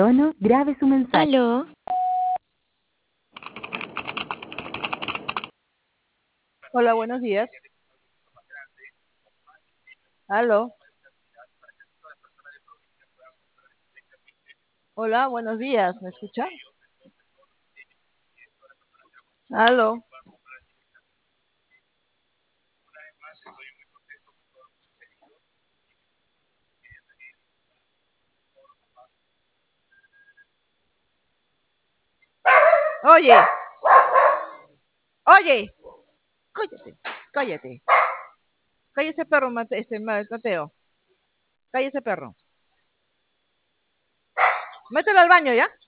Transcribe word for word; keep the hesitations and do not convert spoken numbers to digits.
tono, grabe su mensaje. Aló, Hola, buenos días. Aló. Hola, buenos días. ¿Me escucha? Aló. Oye, oye, cállate, cállate. Cállese perro, Mate- este, Ma- Mateo. Cállese perro. Mételo al baño, ¿ya?